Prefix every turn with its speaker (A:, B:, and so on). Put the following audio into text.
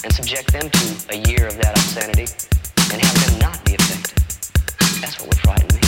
A: and subject them to a year of that obscenity and have them not be affected. That's what would frighten me.